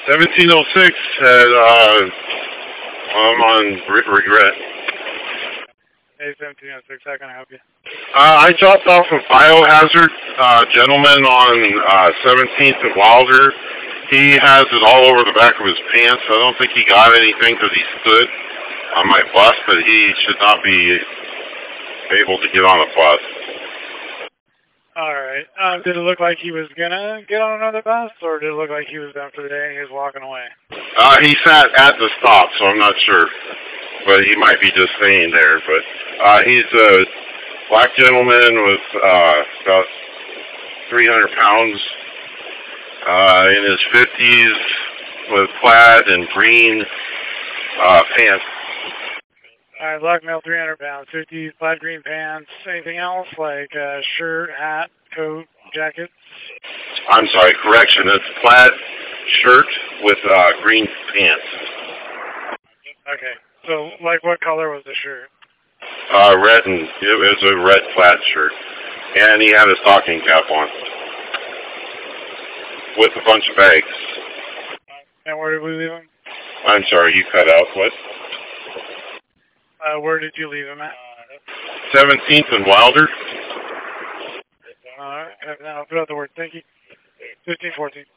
1706 I'm on regret. Hey, 1706, how can I help you? I dropped off a biohazard gentleman on 17th and Wilder. He has it all over the back of his pants. I don't think he got anything because he stood on my bus, but he should not be able to get on a bus. Alright. Did it look like he was gonna get on another bus, or did it look like he was done for the day and he was walking away? He sat at the stop, so I'm not sure. But he might be just staying there. But he's a black gentleman with about 300 pounds, in his 50s, with plaid and green pants. Alright, black male, 300 pounds, 50s, plaid green pants. Anything else, like shirt, hat, coat, jacket? I'm sorry, correction. It's plaid shirt with green pants. Okay. So, like, what color was the shirt? Red, and it was a red plaid shirt. And he had a stocking cap on. With a bunch of bags. And where did we leave him? I'm sorry, you cut out. What? Where did you leave him at? 17th and Wilder. Alright, now I'll put out the word, thank you. 1514.